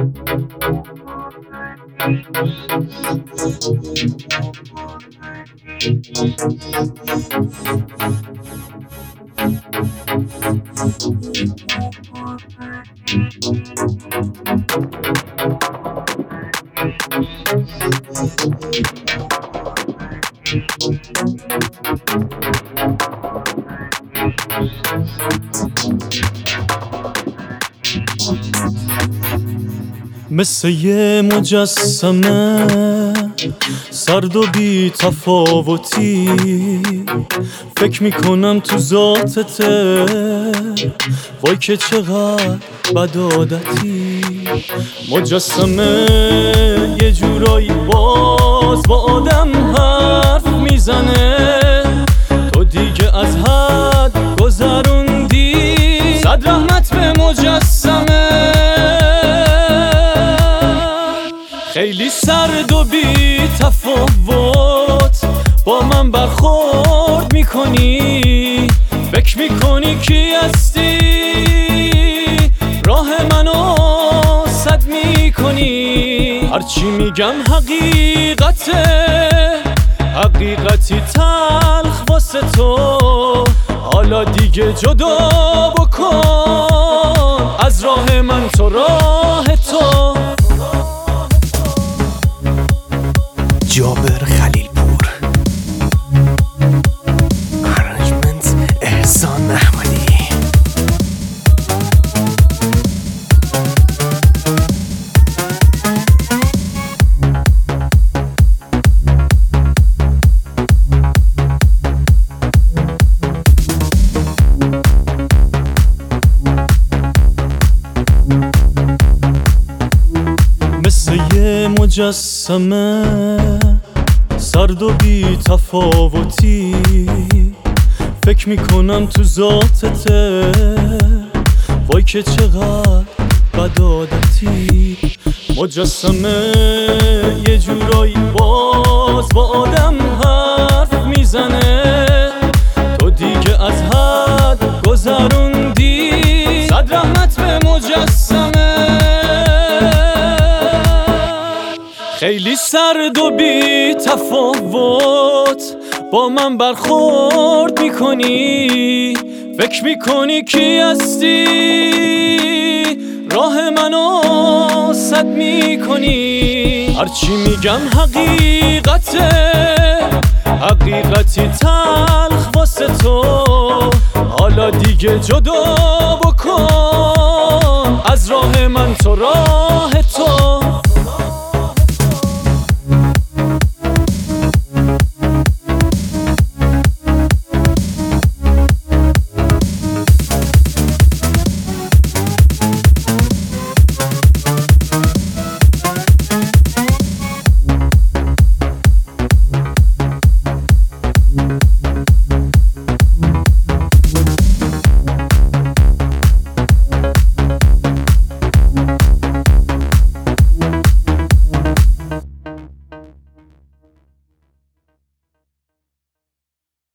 مثل یه مجسمه سرد و بی تفاوتی، فکر میکنم تو ذاتته، وای که چقدر بد عادتی. مجسمه یه جورایی باز با آدم حرف میزنه، تو دیگه از حد گذروندی. صد رحمت به مجسمه، خیلی سرد و بی تفاوت با من برخورد میکنی، فکر میکنی کی هستی، راه منو سد میکنی. هرچی میگم حقیقته، حقیقتی تلخ واسه تو، حالا دیگه جدا بکن از راه من تو راه تو. جابر خلیلپور، ارنجمنت احسان احمدی. مثل یه مجسمه سرد و بی تفاوتی، فکر میکنم تو ذاتته، وای که چقدر بد عادتی. مجسمه یه جورایی باز با آدم حرف میزنه، تو دیگه از حد گذروندی. صد رحمت به مجسمه، خیلی سرد و بی تفاوت با من برخورد میکنی، فکر میکنی کی هستی، راه منو سد میکنی. هرچی میگم حقیقته، حقیقتی تلخ واسه تو، حالا دیگه جدا بکن از راه من تو راه